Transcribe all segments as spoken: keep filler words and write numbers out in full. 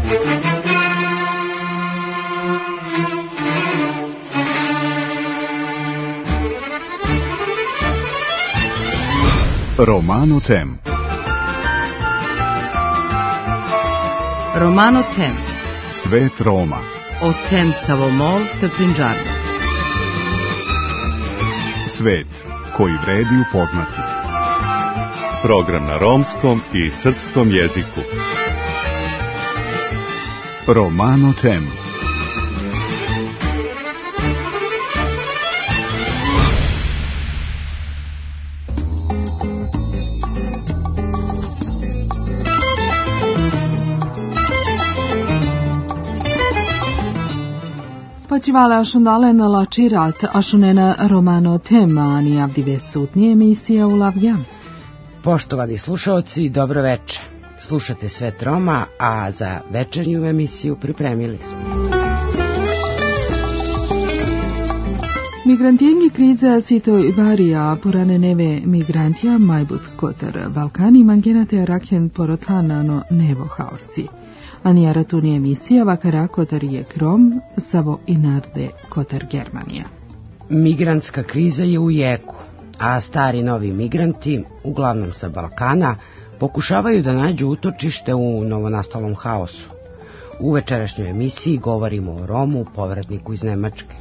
Romano Tem. Romano Tem. Svet Roma. O tem Savomol te Prinđarno. Svet koji vredi upoznati. Program na romskom i srpskom jeziku. Romano Tem. Počivale ašundale la čirat ašunena Romano Tema, ani avdive sutnije emisija u Lavjan. Poštovani slušalci, dobro večer. Slušate Svet Roma, a za večernju emisiju pripremili smo. Migrantijengi kriza sito varija purane neve migrantija majbut kotar Balkani mangenate raken porotanano nevo haosi. Anijara tuni emisija vakara kotar je krom, savo inarde kotar Germanija. Migrantska kriza je u jeku, a stari novi migranti, uglavnom sa Balkana, pokušavaju da nađu utočište u novonastalom haosu. U večerašnjoj emisiji govorimo o Romu, povratniku iz Nemačke.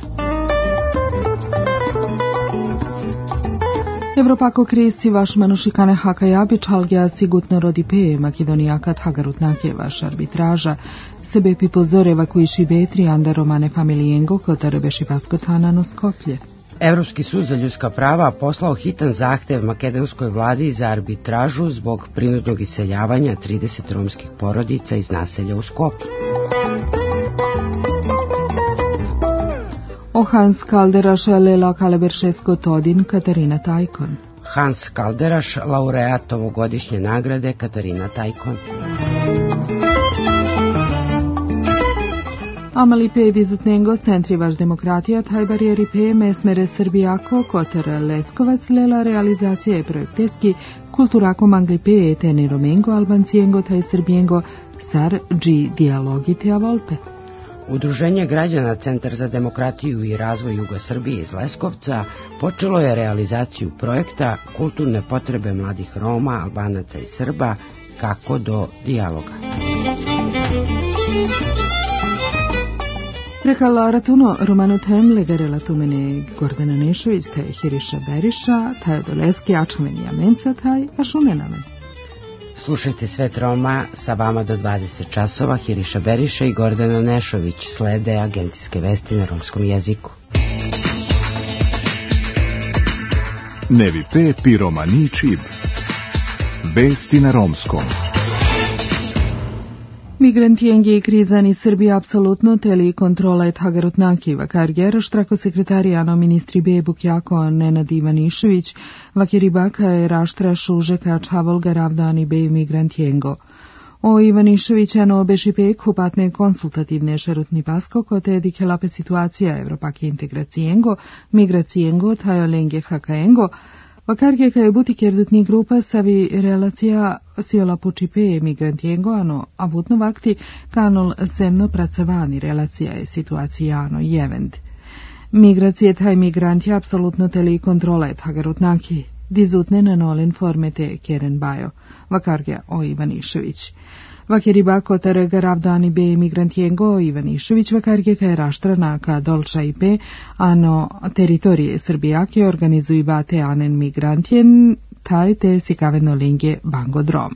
Evropako krisi vaš manušikane hakajabi čalgja sigutno rodipe Makedonijakat hagarutnake vaš arbitraža sebe pipozoreva koji šibetri anda romane familijengo kotar beši paskotanano Skoplje. Evropski sud za ljudska prava poslao hitan zahtev makedonskoj vladi za arbitražu zbog prinudnog iseljavanja trideset romskih porodica iz naselja u Skoplju. O Hans Kalderaš lela kaleberšesko todin Katarina Tajkon. Hans Kalderaš, laureat ovogodišnje nagrade Katarina Tajkon. Amali pe vizutnengo centri vaš demokratija taj barijeri pe mesmere Srbijako kotar Leskovac lela realizacije projekteski kulturako mangli pe teni romengo albancijengo taj srbijengo sar dži dialogi te avolpe. Udruženje građana Centar za demokratiju i razvoj Juga Srbije iz Leskovca počelo je realizaciju projekta Kulturne potrebe mladih Roma, Albanaca i Srba, kako do dijaloga. Prekala ratuno Romano Tem legarela tumene Gordana Nešović taj Hiriša Beriša, taj Odoleski Ačmenija Menca taj Ašunenamen. Slušajte Svet Roma, sa vama do dvadeset časova, Hiriša Beriša i Gordana Nešović, slede agencijske vesti na romskom jeziku. Nevi pe pi romani čib. Vesti na romskom. Migrantijengi i krizani Srbija apsolutno teli kontrola et hagarutnaki vakar ger štrako sekretarijano ministri Bebuk jako Nenad Ivanišević vakeri baka je raštra šužeka čavolga ravdani be migrantijengo. O Ivaniševićano beši pek hupatne konsultativne šerutni pasko kote dikelape situacija Evropake integracijengo, migracijengo, tajo lenge hakajengo, vakarge ka je butik erdutni grupa savi relacija siola pučipe migrantijengo ano avutno vakti kanol semno pracavani relacija je situacijano jevend. Migracije taj migranti apsolutno teli kontrola et hagarutnaki, dizutne na nolen formete Keren Bajo, vakarge o Ivanišević. Vakeri bako tarega ravdani be migrantijengo Ivanišević vakarge ka je raštrana ka dolča i pe ano teritorije Srbijake organizuju bate anen migrantijen taj te sikaveno linge bangodrom.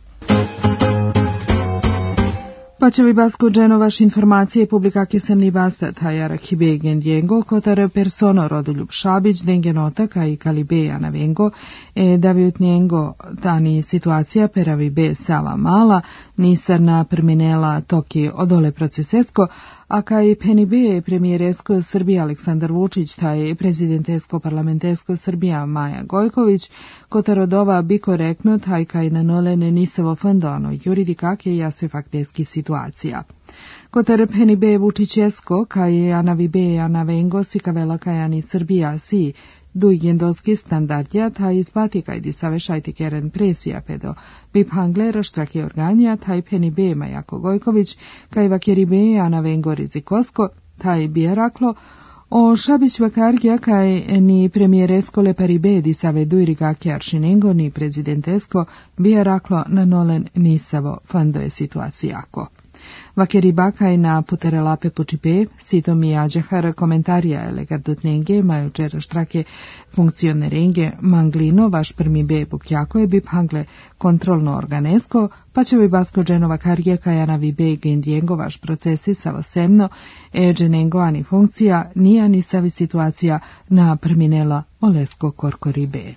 Pa će vi basko dženo vaš informacije publikake sam ni basta tajara kibe gendjengo kotar persono Rodoljub Šabić dengenota ka i kalibe anavengo e davijutnjengo tani situacija peravi be sava mala nisarna perminela toki odole procesesko a kaj peni be premijeresko Srbija Aleksandar Vučić taj prezidentesko parlamentesko Srbija Maja Gojković kotar odova bi korektno taj kaj nanolene nisevo fondono juridikake jase fakteski situacija. Kotar peni be Vučićesko kaj anavi be anavengo sikavela kaj ani Srbija si duigendolski standardja, tai izbati kaj disavešajti keren presija pedo Biphangle štraki organija, tai Penibe Majako Gojković, kaj vakeribe Ana Vengorizi Kosko, tai Bieraklo, o Šabić vakargija kaj ni premijeresko le paribe disave duirigaki aršinengo ni prezidentesko Bieraklo na nolen nisavo fandoje situacijako. Vakeribakaj na puterelape počipe, sito mi ađehar komentarija elegardutnenge, maju čera štrake funkcionerenge Manglino, vaš prmi be bukjako je Biphangle kontrolno organesko, pa će bi basko dženova kargija kajana vi be gendjengo vaš procesi savosemno, e dženengo ani funkcija, ni ani savi situacija na prminela olesko korkoribe.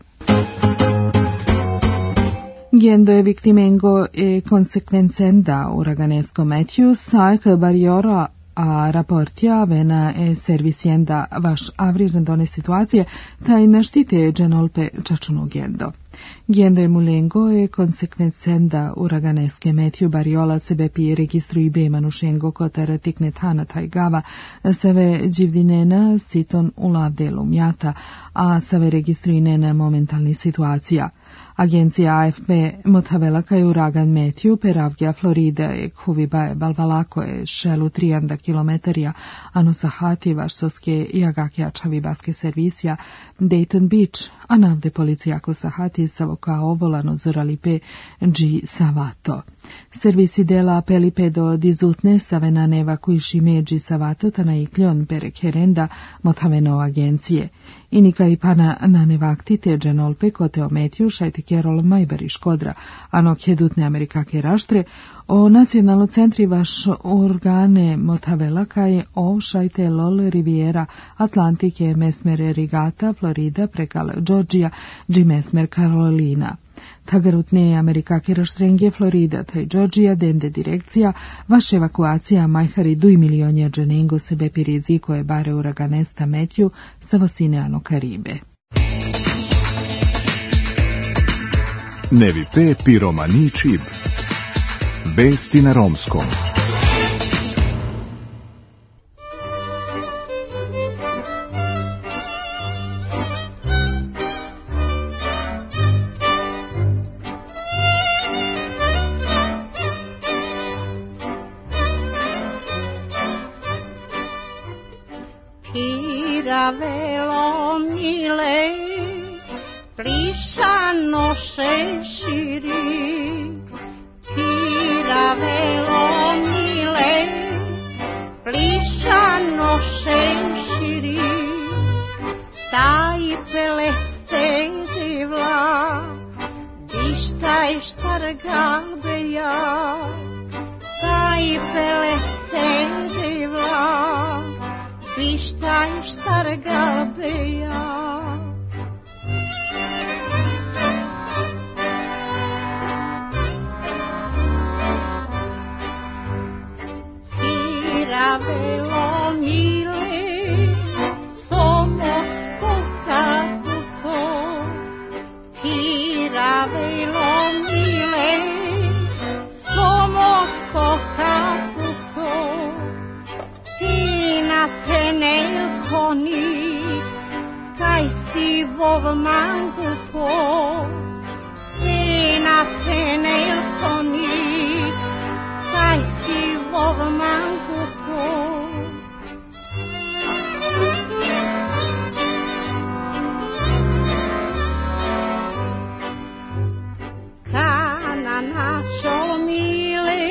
Gendo je victimengo e consequencenda uraganesco Matthew, sa che bariora a raportja vena e servisienda vaš avrirendone situacije, taj naštite dženolpe čačunu gendo. Gendo je mulengo e consequencenda uraganeske Matthew bariola sebe pi registru i be manušengo kotara tiknetana taj gava, seve dživdinena siton ulavdelu mjata, a seve registru i nena momentalni situacija. Agencija A F P motavela kaj uragan Matthew peravgja Florida e kuviba e balvalako e šelu trijanda kilometarija ano sahati vašsoske jagakja čavibaske servisija Dayton Beach, a navde policijako sahati savoka ovolano zoralipe G Savato. Servisi dela pelipe do dizutne savena neva kuiši međi Savato tana ikljon perek herenda motaveno agencije. Inika i pana na nevakti te dženolpe kote o Matthew šajte Kerol Majberi škodra, ano kjedutne Amerikake raštre, o nacionalno centri vaš organe motavela kaj o šajte lol Riviera Atlantike mesmer Rigata, Florida, prekal Georgia, dži mesmer Karolina. Tagarutne Amerikake raštrenge Florida, taj Georgia, dende direkcija, vaš evakuacija majhari duj milionja dženengo sebe pi riziko je bare uraganesta Matthew sa vosine ano Karibe. Nevi pe piromani čib. Vesti na romskom. Piravelo mile, plišano šeširi. Piravelo mile, plišano šeširi. Taj peleste divla, dištaj štarga beja. Taj peleste divla, dištaj štarga beja. Piravelo mile, somos cocabuto. Piravelo mile, somos cocabuto. Tina penel coni, kai si vov mangupo. Tina penel coni, kai si vov mangupo. Kana našo mile,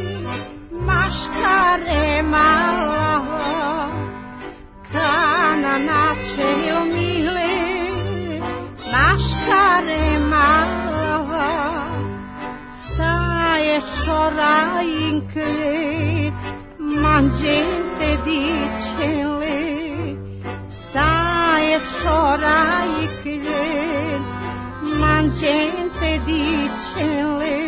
maškare malava. Kana našo mile, maškare malava. Sa je šora inkle, manjente dicele. Sa je šora inkle, manjente dicele.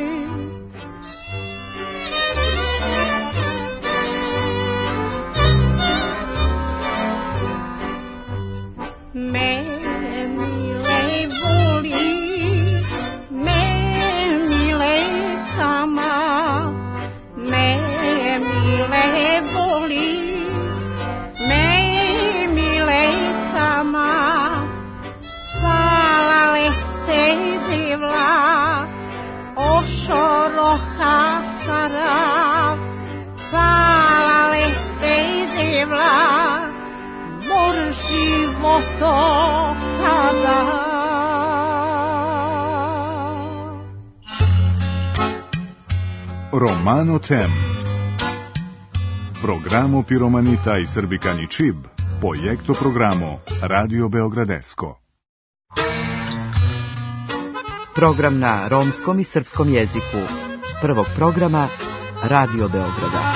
Me mile voli, me mile kama, me mile voli, Romano Tem. Programo Piromanita i Srbikani Čib, projekto programo Radio Beogradesko. Program na romskom i srpskom jeziku. Prvog programa Radio Beograda.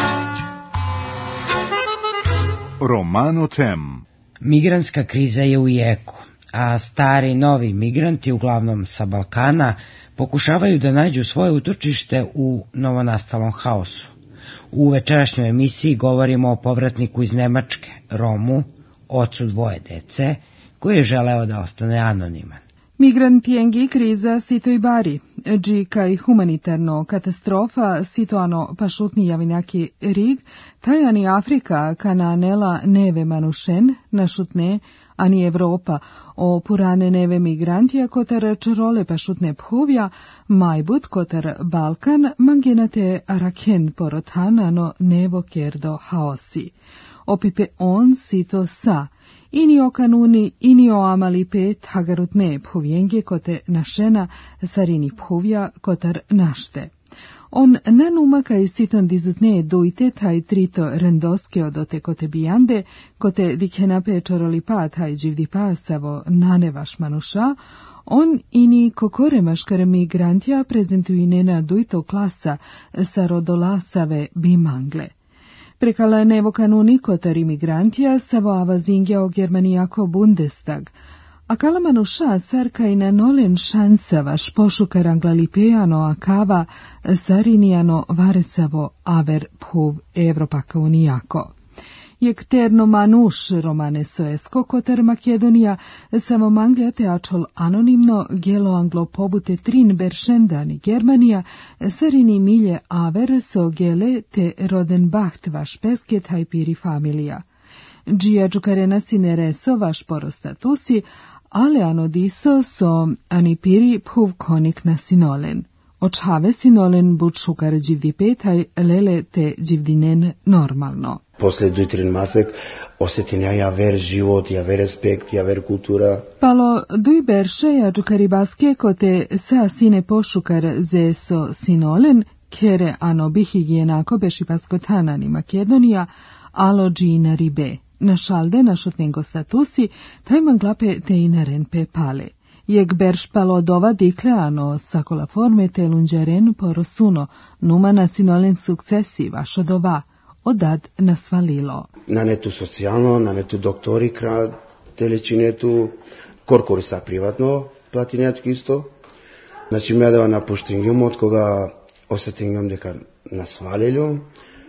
Romano Tem. Migrantska kriza je u jeku, a stari novi migranti, uglavnom sa Balkana, pokušavaju da nađu svoje utočište u novonastalom haosu. U večerašnjoj emisiji govorimo o povratniku iz Nemačke, Romu, ocu dvoje dece, koji je želeo da ostane anoniman. Migrantiengi kriza sito i bari, džika i humanitarno katastrofa situano pašutni javinjaki rig, tajani Afrika kananela neve manušen, našutne, ani Evropa, o purane neve migrantija kotar čarole pašutne phuvja, majbut kotar Balkan, mangenate araken porotanano nevo kerdo haosi. Opipe on sito sa, ini o kanuni, ini o amali pet hagarutne phuvjenge kote našena sarini phuvja kotar našte. On nanumaka i siton dizutne dujte taj trito rendoske odote kote bijande, kote dikhenape čorolipa taj dživdipa savo nanevaš manuša, on ini kokore maškare migrantija prezentuinena dujto klasa sa rodolasave bimangle. Prekala nevo kanuni kotar imigrantija savo avazingja o Germanijako Bundestag, a kala manuša sarka i na nolen šansavaš pošukar anglalipeano akava sarinijano varesavo aver phuv Evropaka unijako. Jekterno manuš romane soesko kotar Makedonija samo mangliate ačol anonimno gelo anglo pobute trin beršendani Germanija sarini milje aver so gele te roden baht vaš pesket hajpiri familija. Džija džukarena sinereso vaš porostatusi, ale anodiso so anipiri phuv konik na sinolen. Očhave sinolen bud šukar dživdi petaj lele te dživdinen normalno. Posle duj trin masek osjetim ja javer život, javer respekt, javer kultura. Palo duj berše ja džukaribaske kote sa sine pošukar ze so sinolen, kere ano bihigijenako beši paskotanani Makedonija, alo džina ribe. Na šalde našotnengo statusi, taj manglape te inaren pe pale. Jeg berš palo dova dikle ano sakola forme te lunđeren porosuno, numa na sinolen sukcesi vašo dova, odad nasvalilo. Na netu socijalno, na netu doktori kra telečinetu, korkorisa privatno platinjatki isto. Znači, me dava napuštenjum, od koga osjetenjum deka nasvalilo,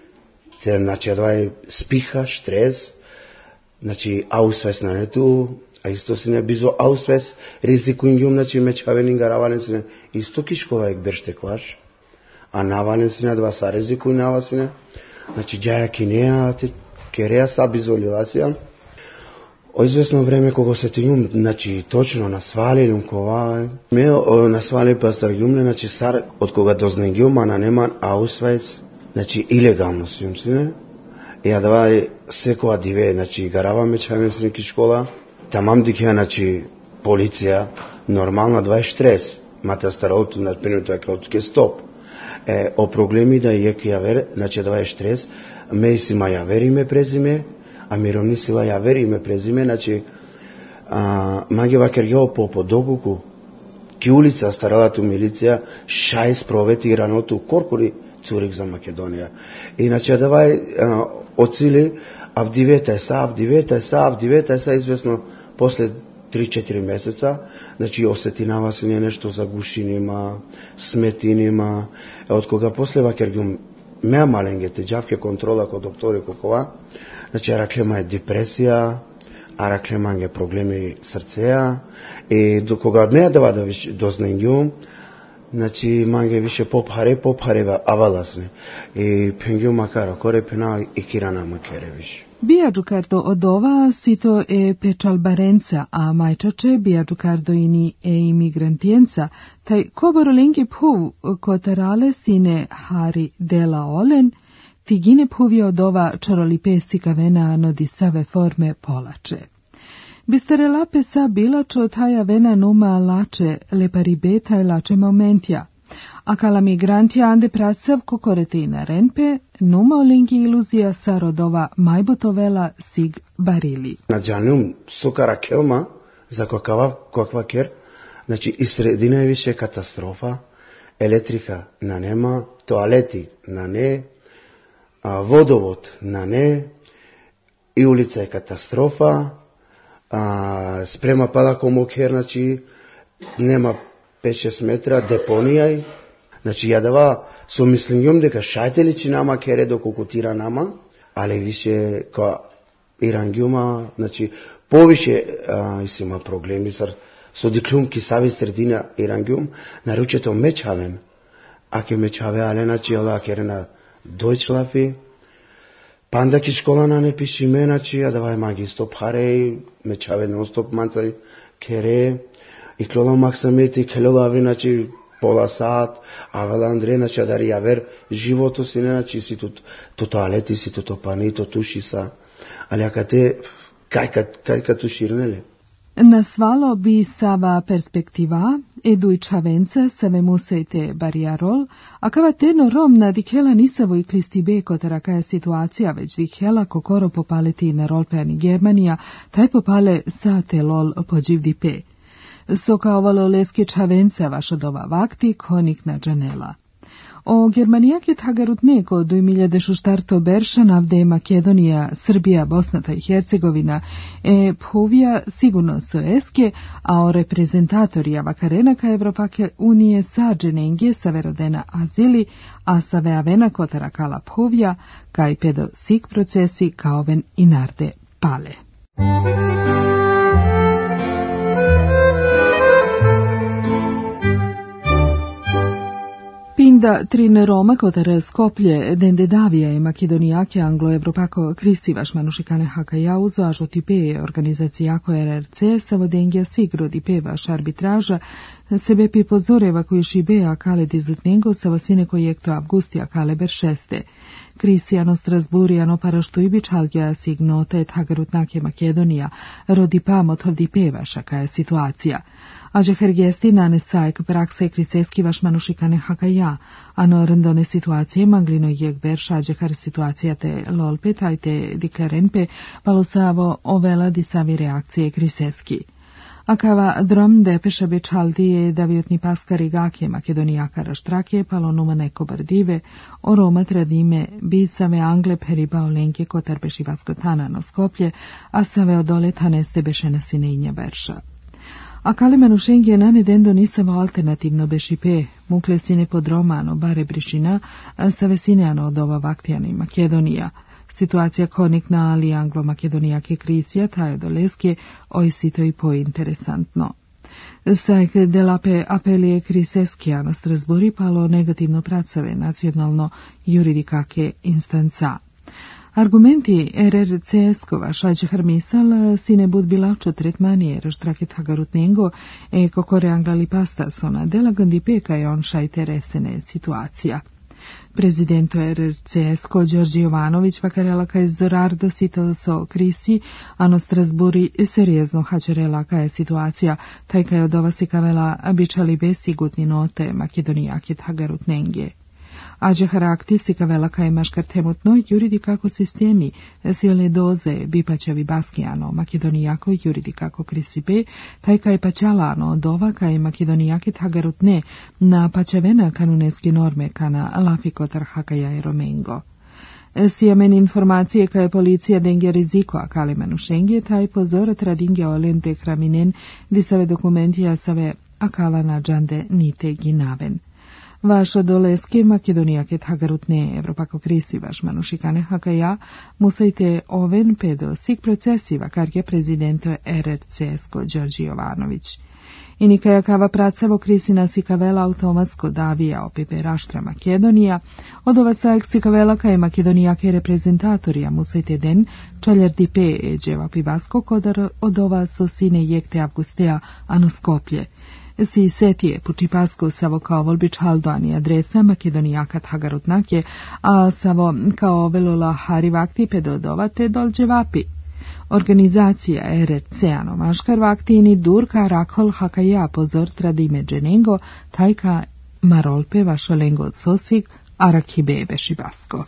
te znači, dvaj spiha, stres, znači, ausves na netu, a isto se ne bizo ausves, rizikujum, znači, mečavenin garavalen se ne, isto kiškova ek beršte kvaš, a navalen se ne, dva sa rizikuj nava se ne, znači, džaja kinea, te kereja sa bizolizacija. O izvesno vreme kogo se tinjum, znači, točno nasvalilum kova, me o nasvali pastargjumne, znači, sar, od koga doznengjum, ana neman ausves, znači, ilegalno svim se ne, ja davaj sekova dive, znači, garava mečaven se neki škola, tamam dikja, znači, policija, normalna dva je štres, mate staroutu, znači, penuto je krautke stop. E, o problemi da je javer, znači, dva je štres, me isima javer ime prezime, a mirovni sila javer ime prezime, znači, a, mange vaker jo po podoguku, ki ulica starala tu milicija, šajs proveti ranotu korpori Curik za Makedonija. I znači, davaj a, ocili, avdiveta sa, avdiveta sa, avdiveta sa, izvesno, posle tri četiri mjeseca, znači osjetinava se nje nešto za gušinima, smetinima, od koga posle vakergjum mea malenge te džavke kontrola kod doktori kokova, znači araklema je depresija, araklema je problemi srceja, i do koga mea dava da doznengjum, znači mange više pophare, pophare avalasne, i pengjum makara, kore pena i kirana makere više. Bija džukardo odova sito e pečalbarenca, a majčače bija džukardo ini e imigrantijenca, taj koborolengi phuv kotarale sine hari dela olen, tigine phuvje odova čarolipe sikavena nodisave forme polače. Bistarelape sa bilačo taja vena numa lače leparibeta i lače momentja, Akala migranti ande pracav kokoretina renpe, numa olingi iluzija sa rodova majbutovela sig barili. Nađanum sukara kelma za kakava kakva ker, znači i sredina je više katastrofa, elektrika na nema, toaleti na ne, a vodovod na ne, i ulica je katastrofa, a sprema pada komu ker, znači nema pet šest metra, deponija je. Znači, jadava su mislim дека šajtelici nama kere do kukutira nama, ali više kao Irangiuma, znači, poviše ima problemi sa so diklumki savi sredina Irangium, naruče to mečaven. Ake mečave, ale znači, ola kere na Deutschlafi, panda ki škola na ne piši me, znači, jadava je magisto pare, mečave non stop mancaj kere, i klolo maksameti, kelolo avri, znači, pola sat, a vela Andrena će da riaver životu si ne, znači si tu, tu toaleti, si tu topani, tu tušisa, ali aka te, kaj ka tu širnele? Na svalo bi sava perspektiva, edu i čavence save musejte barijarol, a kava teno rom na dikhela nisavo i klisti be kotara kaja situacija već dikhela kokoro popaleti na rolpeani Germanija, taj popale sa te lol pođivdi pe. Soka ovalo leske čavence vaša dova vakti konik na džanela. O Germanijak je tagarut neko do imiljade šuštarto Berša navde Makedonija, Srbija, Bosna i Hercegovina e povija sigurno so eske, a o reprezentatorija vakarenaka Evropake unije sa dženenge sa verodena azili, a sa veavena kotara kala povija, kaj pedo sik procesi kaoven i narde pale. Pinda trine Roma kotare Skoplje, dende Davija i Makedonijake anglo-evropako krisivaš manušikane haka uzo a žotipe organizacijako R R C sa vodengja sigro dipevaš arbitraža sebe pi pozoreva koji šibe a kale dizutnengo sa vasine kojekto avgustija kale beršeste. Krisijano Strasburijano paraštujbič halgja signota et hagarutnake Makedonija rodi pamot dipevaša kaja situacija. Ađe hergesti nane sajk prakse kriseski vaš manušikane hakaja, ano rndone situacije manglino jek berš ađe har situacija te lolpe tajte dikarenpe palosavo ovela disavi reakcije kriseski. Akava drom depeša beč haldije daviotni paskari gake Makedonijaka raštrake palo numa neko bardive, o Roma tradime bisave angle periba olenke kotar beši vaskotana no Skoplje, a save odole taneste bešena sineinja berša. A kalimenu šenge nane dendo nisavo alternativno bešipe, mukle sine podromano bare brišina, sa vesineano od ova vaktijani Makedonija. Situacija konik na ali anglo-makedonijake krisija, taje do leske, oj sito i pointeresantno. Sajk delape apelije kriseskija na Strasburi palo negativno pracave nacionalno juridikake instanca. Argumenti R R C-skova šađe harmisal sine bud bilačo tretmanije raštraket hagarutnengo e kokore anglali pastasona dela gandipeka je on šajte resene situacija. Prezidento R R C-sko Đorđe Jovanović vakarela kaj zorardo sito so krisi, ano Strasburi seriozno hađerela kaj je situacija, taj kaj od ova si kavela bičali besigutni note Makedonijaket hagarutnenge. Ađe harakti si kavela kaj maškar temutno juridikako sistemi sile doze bipaćavi baskijano Makedonijako juridikako krisipe, taj kaj paćalano od ova kaj Makedonijaket hagarutne na paćavena kanuneski norme kana lafikotar hakaja i romengo. Sijamen informacije kaj policija denge riziko a kalimenu šenge, taj pozorat radinge olente kraminen disave dokumentija save akala na džande nite ginaven. Vaša doleske Makedonijaket hagarutne Evropako krisi vaš manušikane hakaja musajte oven pedo sik procesiva kar je prezidento R R C-sko Đorđe Jovanović. I nikaja kava pracavo krisina sikavela automatsko davija opipe raštra Makedonija, od ova sajek sikavela kaj Makedonijake reprezentatorija musajte den čaljar dipe eđeva pivasko kodar od ova sosine jekte avgustea ano Skoplje. Si setije pučipasko savo kao volbič haldoani adresa Makedonijakat hagarutnake, a savo kao velola harivakti pedodovate dolđe vapi. Organizacija R R C-ano maškar vaktini durka rakhol hakaja pozor tradime dženengo, tajka Marolpe Vašalengod Sosig, Arakibebe Šibasko.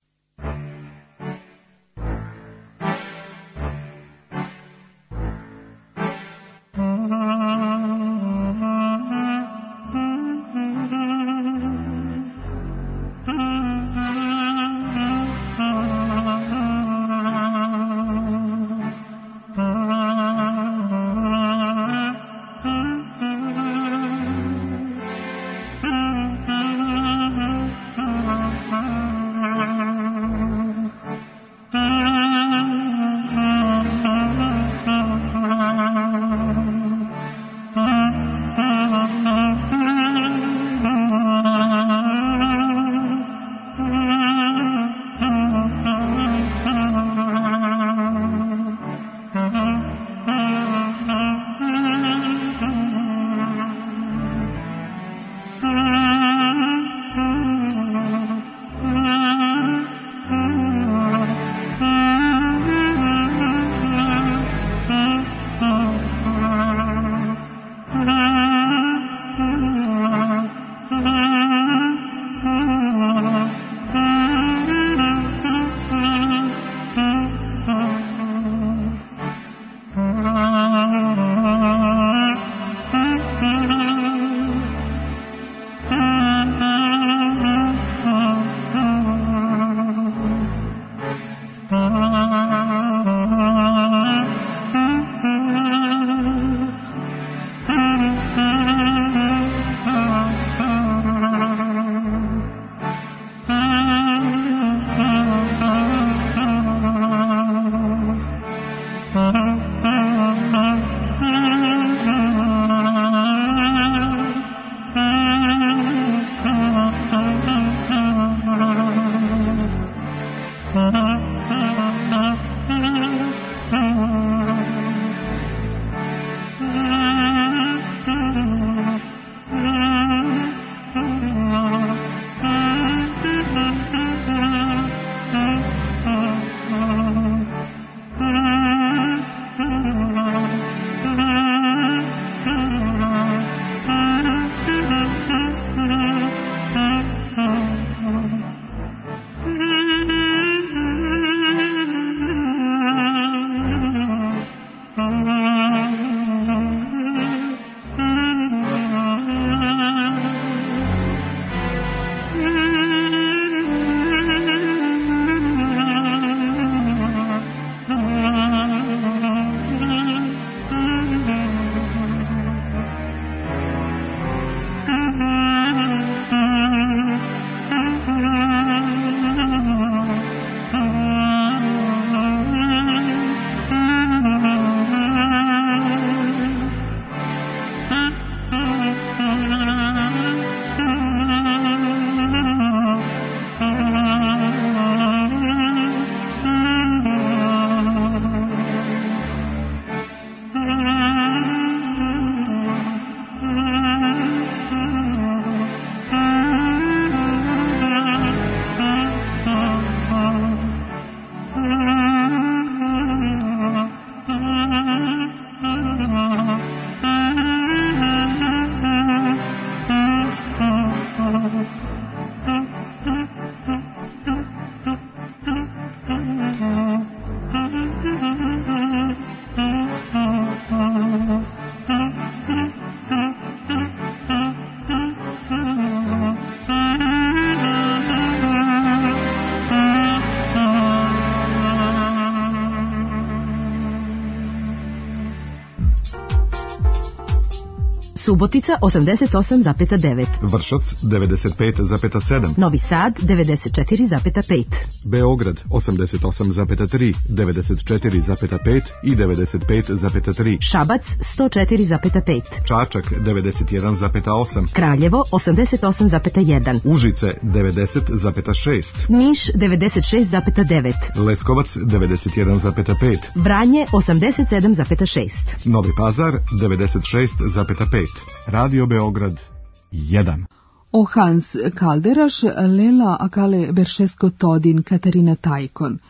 Subotica osamdeset osam zarez devet. Vršac devedeset pet zarez sedam. Novi Sad devedeset četiri zarez pet. Beograd osamdeset osam zarez tri, devedeset četiri zarez pet i devedeset pet zarez tri. Šabac sto četiri zarez pet. Čačak devedeset jedan zarez osam. Kraljevo osamdeset osam zarez jedan. Užice devedeset zarez šest. Niš devedeset šest zarez devet. Leskovac devedeset jedan zarez pet. Vranje osamdeset sedam zarez šest. Novi Pazar devedeset šest zarez pet. Radio Beograd jedan. O Hans Kalderaš, Lela Akale Beršesko Todin, Katarina Tajkon.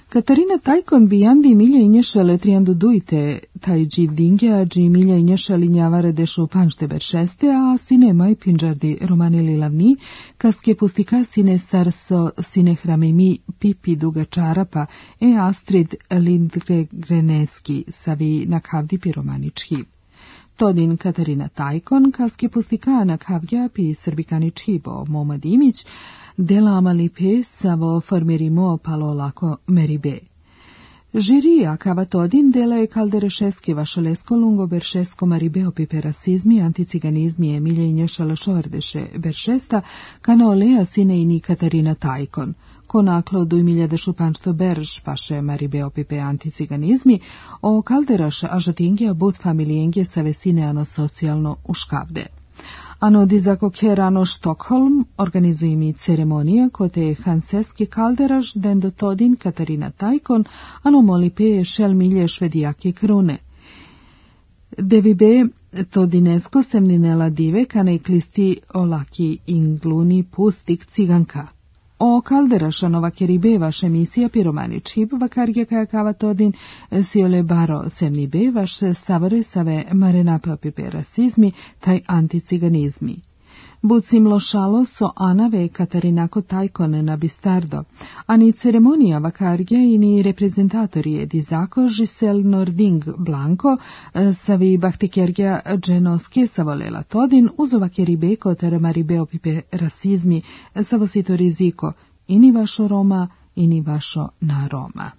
Katarina Tajkon bijandi milja inješale trijandu dujte, taj dživ dingea dži milja inješali njavare dešu panšte beršeste, a sine maj pinđardi romanili lavni, kaske pustika sine sarso sine hramimi pipi duga čarapa, e Astrid Lindgreneski savi na kavdi piromanički. Todin Katarina Tajkon, kaske pustika na kavdja pi srbikani čibo Moma Dimić, dela amalipe savo formerimo palo lako meribe. Žirija kava todin dela je kalderešeski vašalesko lungo beršesko maribeo pipe rasizmi, anticiganizmi emilje i nješala šovardeše beršesta, kana olea sine ini Katarina Tajkon. Ko naklo du miljade šupanšto berž paše maribeo pipe anticiganizmi, o kalderaš ažatingija bud familijengje sa vesine ano socijalno uškavde. Ano dizako kerano Štokholm organizuje mi ceremonija kote hanseski kalderaš dendo todin Katarina Tajkon, ano moli pe šel milje švedijake krune. Devibe todinesko semninela dive kane klisti olaki ingluni pustik ciganka. O kalderaša nova keribe vaš emisija piromani čip vakarge kaja kava todin siole baro semni be vaš savore save marenape opipe rasizmi taj anticiganizmi. Bucim lošalo so Anave Katarinako Tajkon na Bistardo, a ni ceremonija vakarge i ni reprezentatorije dizako Žisel Nording Blanko savi bahtikergja dženoske savolela todin uzova keribe kotar maribe opipe rasizmi savosito riziko ini vašo Roma, ini vašo na Roma.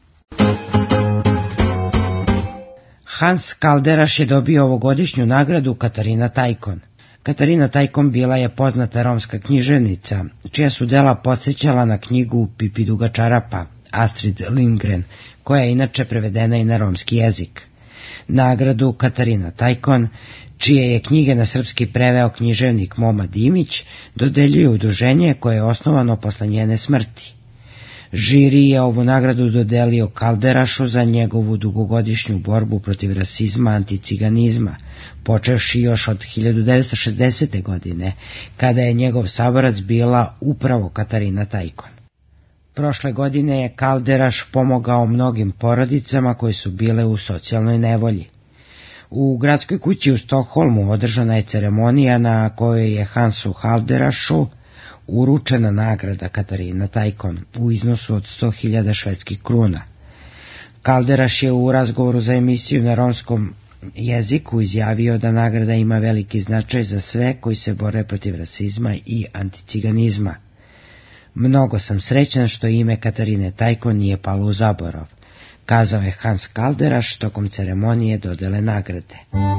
Hans Kalderaš je dobio ovogodišnju nagradu Katarina Tajkon. Katarina Tajkon bila je poznata romska književnica, čija su dela podsjećala na knjigu Pipi duga čarapa, Astrid Lindgren, koja je inače prevedena i na romski jezik. Nagradu Katarina Tajkon, čije je knjige na srpski preveo književnik Moma Dimić, dodeljuje udruženje koje je osnovano posle njene smrti. Žiri je ovu nagradu dodelio Kalderašu za njegovu dugogodišnju borbu protiv rasizma, anticiganizma, počevši još od hiljadu devetsto šezdesete. godine, kada je njegov saborac bila upravo Katarina Tajkon. Prošle godine je Kalderaš pomogao mnogim porodicama koje su bile u socijalnoj nevolji. U gradskoj kući u Stokholmu održana je ceremonija na kojoj je Hansu Kalderašu uručena nagrada Katarina Tajkon u iznosu od sto hiljada švedskih kruna. Kalderaš je u razgovoru za emisiju na romskom jeziku izjavio da nagrada ima veliki značaj za sve koji se bore protiv rasizma i anticiganizma. Mnogo sam srećan što ime Katarine Tajkon nije palo u zaborav, kazao je Hans Kalderaš tokom ceremonije dodele nagrade.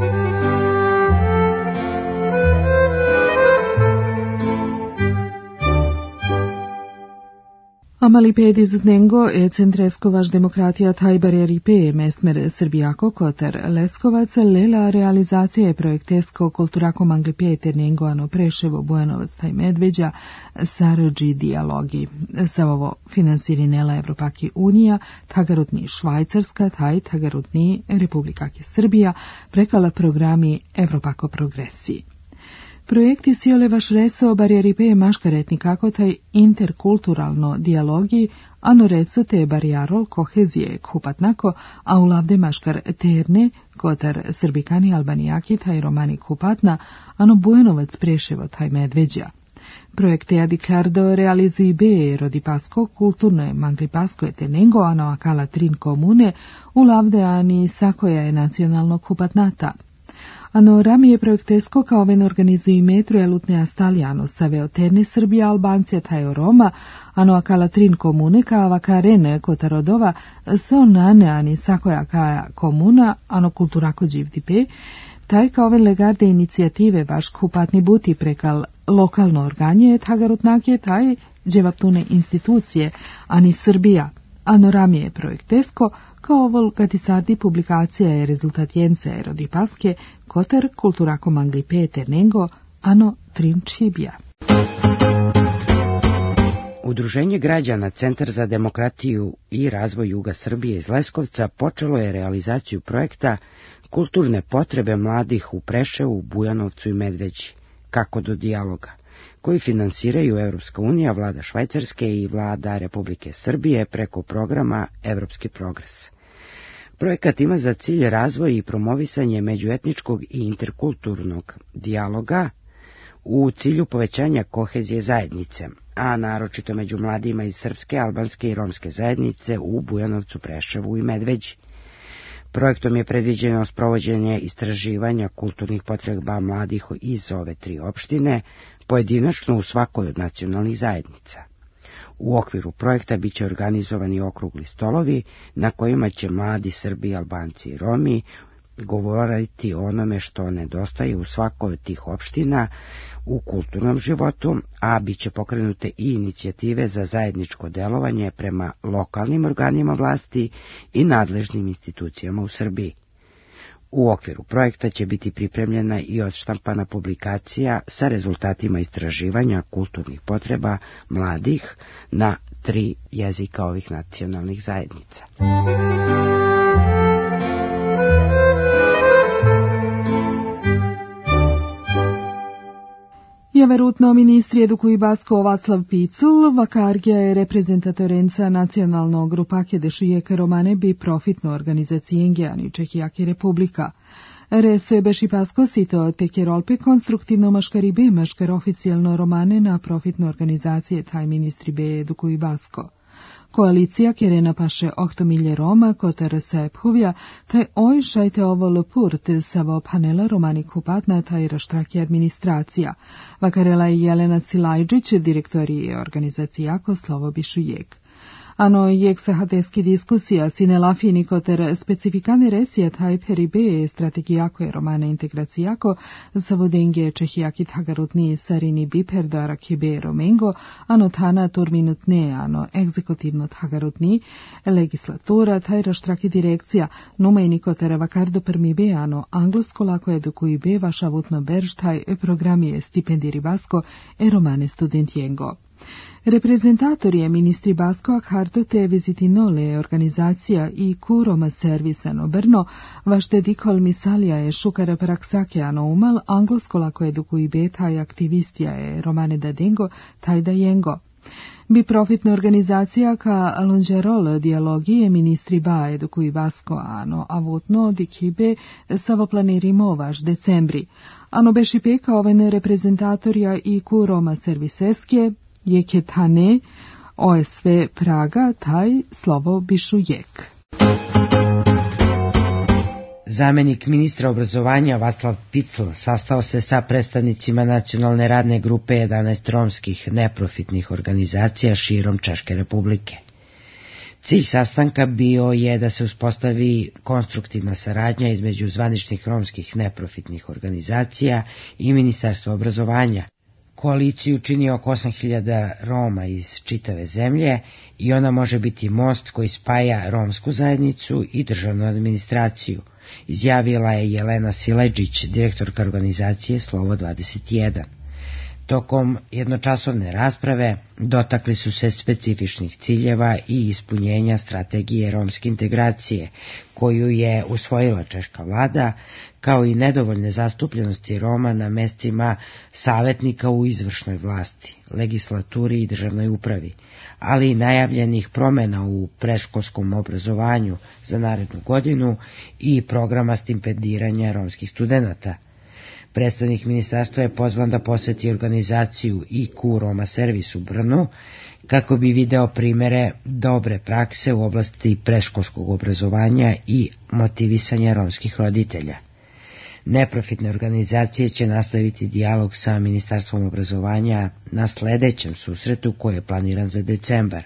Amali pedis dnengo e centresko vaš demokratija taj barjeripe mestmer Srbijako kotar Leskovac lela realizacije projektesko kulturako manglipe ternengo ano Preševo Bujanovac taj Medveđa sarađi dijalogi. Sa ovo finansirinela Evropaki Unija, tagarutni Švajcarska, taj tagarutni Republikake Srbija prekala programi Evropako progresiji. Projekti siole vaš reso barjeripe maškaretni kako taj interkulturalno dijalogi, ano reso te barjarol kohezije kupatnako, a u lavde maškar terne, kotar srbikani albanijaki taj romani kupatna, ano Bujanovac Preševo taj Medveđa. Projekte adiklardo realizuji be rodipasko kulturno manglipasko etenengo, ano akala trin komune, u lavde ani sakoja je nacionalno kupatnata. Ano rami je projektesko kao ven organizuju metru elutne astalijano save oterne Srbija Albancija tajo Roma, ano akala trin komune kao vakarene kotarodova so nane ani sakoja kaja komuna, ano kulturako dživdipe, taj kao ven legarde inicijative vaš kupatni buti prekal lokalno organje tagarutnake taj dževaptune institucije, ani Srbija. Ano rami je projektesko kao ovol gatisardi publikacija je rezultatjenca erodipaske koter kulturako manglipe ternengo ano trin čibja. Udruženje građana Centar za demokratiju i razvoj Juga Srbije iz Leskovca počelo je realizaciju projekta Kulturne potrebe mladih u Preševu, Bujanovcu i Medveđi, kako do dijaloga, koji finansiraju Evropska unija, vlada Švajcarske i vlada Republike Srbije preko programa Evropski progres. Projekat ima za cilj razvoj i promovisanje međuetničkog i interkulturnog dijaloga u cilju povećanja kohezije zajednice, a naročito među mladima iz srpske, albanske i romske zajednice u Bujanovcu, Preševu i Medveđi. Projektom je predviđeno sprovođenje istraživanja kulturnih potreba mladih iz ove tri opštine, pojedinačno u svakoj od nacionalnih zajednica. U okviru projekta biće organizovani okrugli stolovi na kojima će mladi Srbi, Albanci i Romi govoriti o onome što nedostaje u svakoj od tih opština u kulturnom životu, a biće pokrenute i inicijative za zajedničko delovanje prema lokalnim organima vlasti i nadležnim institucijama u Srbiji. U okviru projekta će biti pripremljena i odštampana publikacija sa rezultatima istraživanja kulturnih potreba mladih na tri jezika ovih nacionalnih zajednica. Javerutno ministri edukuju Basko Vaclav Picul, vakargija je reprezentatorenca nacionalnog grupake dešujeke romane bi profitno organizacijen Gejani Čehijaki Republika. Rese beši Pasko sito teke rolpe konstruktivno maškari be maškar oficijalno romane na profitno organizacije taj ministri be edukuju Basko. Koalicija kerena paše oktomilje Roma kotar se pchuvja, taj oj šajte ovo lupurt savo panela romani kupatna taj raštraki administracija. Vakarela je Jelena Silajđić, direktori organizacijako slovo bišu jeg. Ano jeg sahateski diskusija sine lafini koter specifikane resija taj peribe strategijako je romana integracijako savodenge čehijaki tagarutni sarini biperdara kibe romengo, ano tana turminutne, ano egzekutivno tagarutni legislatura taj raštraki direkcija numejni koter vakardo permibe, ano anglosko lako edukuju be vašavutno berž taj program je stipendiri basko e romane studentijengo. Reprezentator je ministri Basko Akharto te vizitinole organizacija i kuroma servisano Brno, vašte dikol misalija je šukara praksakeano umal, anglosko lako edukuju be taj aktivistija je romane da dengo, taj da jengo. Bi profitna organizacija ka lonđerol dijalogije ministri ba edukuju Basko, ano avutno dikibe savoplanirimo vaš decembri. Ano beši peka ovene reprezentatorja i kuroma serviseske, jeke tane, O S V Praga, taj slovo bišu jek. Zamenik ministra obrazovanja Vaclav Picl sastao se sa predstavnicima nacionalne radne grupe jedanaest romskih neprofitnih organizacija širom Češke Republike. Cilj sastanka bio je da se uspostavi konstruktivna saradnja između zvaničnih romskih neprofitnih organizacija i Ministarstva obrazovanja. Koaliciju čini oko osam hiljada Roma iz čitave zemlje i ona može biti most koji spaja romsku zajednicu i državnu administraciju, izjavila je Jelena Silajđić, direktorka organizacije Slovo dvadeset jedan. Tokom jednočasovne rasprave dotakli su se specifičnih ciljeva i ispunjenja strategije romske integracije, koju je usvojila češka vlada, kao i nedovoljne zastupljenosti Roma na mestima savjetnika u izvršnoj vlasti, legislaturi i državnoj upravi, ali i najavljenih promjena u predškolskom obrazovanju za narednu godinu i programa stipendiranja romskih studenata. Predstavnik ministarstva je pozvan da poseti organizaciju I Q Roma Servis u Brnu kako bi video primere dobre prakse u oblasti predškolskog obrazovanja i motivisanja romskih roditelja. Neprofitne organizacije će nastaviti dijalog sa Ministarstvom obrazovanja na sledećem susretu koji je planiran za decembar.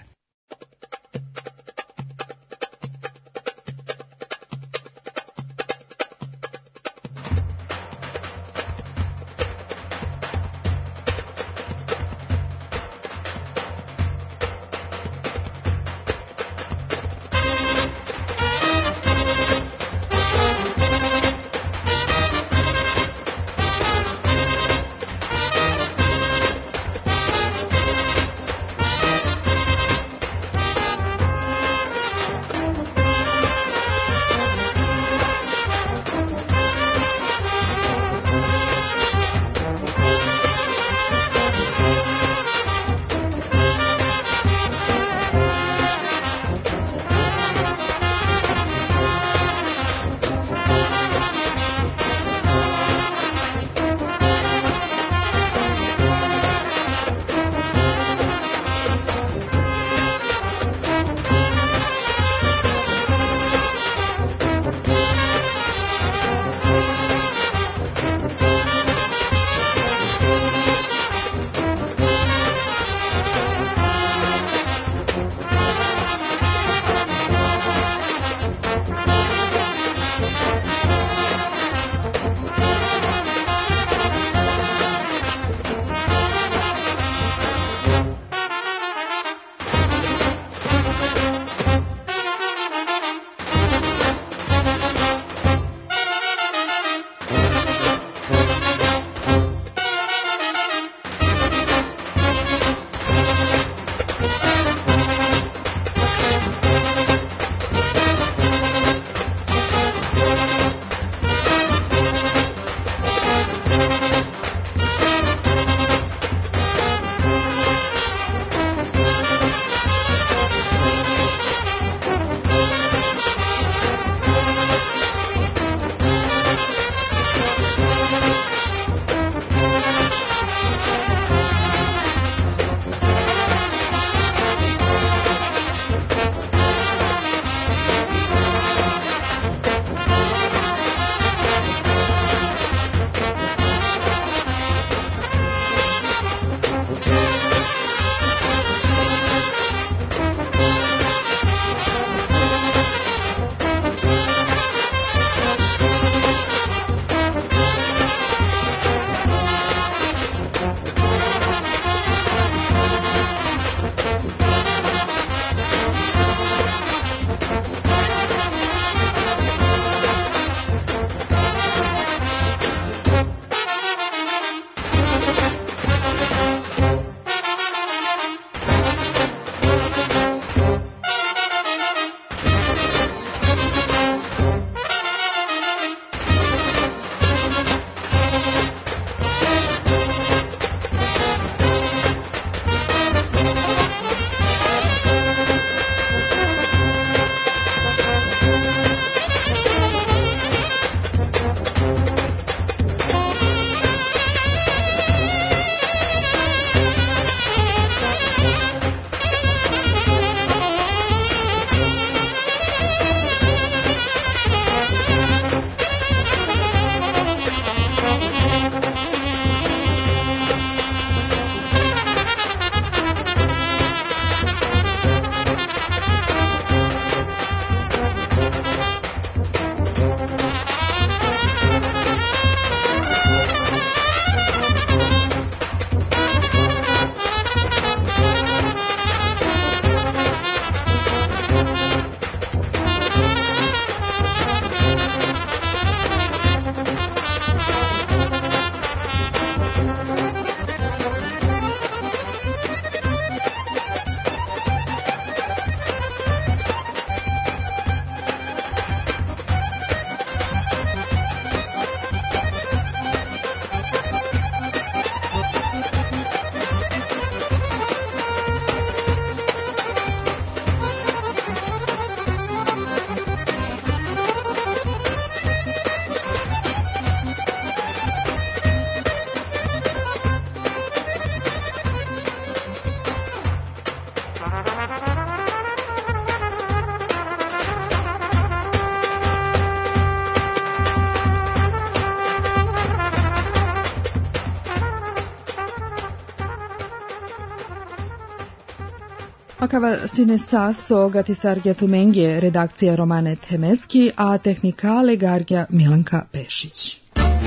Akava sine saso gatisargja tumengje redakcija Romane Temeski, a tehnikale gargja Milanka Pešić.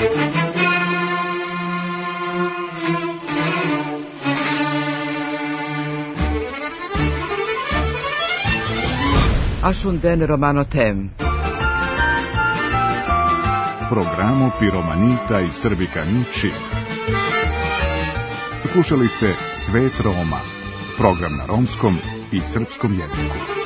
Ashunden Romano Tem. Programo Piromanita i Srbikani Čib. Slušali ste Svet Roma, program na romskom i srpskom jeziku.